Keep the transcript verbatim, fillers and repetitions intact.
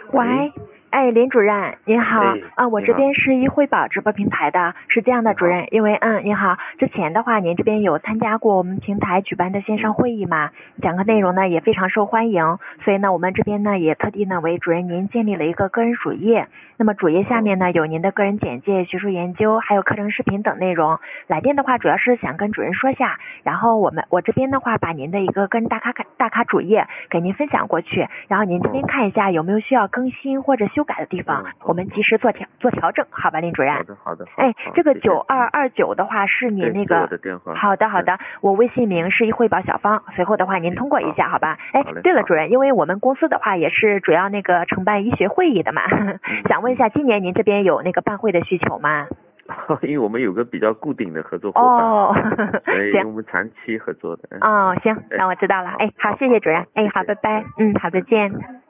喂，哎，林主任您好， 哎啊，我你好这边是一汇宝直播平台的，是这样的，主任，因为嗯，您好，之前的话您这边有参加过我们平台举办的线上会议嘛，讲课内容呢也非常受欢迎，所以呢我们这边呢也特地呢为主任您建立了一个个人主页，那么主页下面呢有您的个人简介、学术研究，还有课程视频等内容。来电的话主要是想跟主任说下，然后我们我这边的话把您的一个个人大咖大咖主页给您分享过去，然后您这边看一下有没有需要更新或者修改的地方， 嗯我们及时做调做调整，好吧，林主任？ 好的好的好哎， 好这个谢谢九二二九的话是您那对是我个的电话好的好的，我微信名是一汇宝小芳，随后的话您通过一下，好吧？哎好嘞， 对了， 好主任，因为我们公司的话也是主要那个承办医学会议的嘛，想问一下，今年您这边有那个办会的需求吗？ 因为我们有个比较固定的合作伙伴， 哦， 所以行我们长期合作的。嗯哦，行， 哎那我知道了。哎，好， 好谢谢主任好。 哎，好， 谢谢拜拜。嗯，好，再见。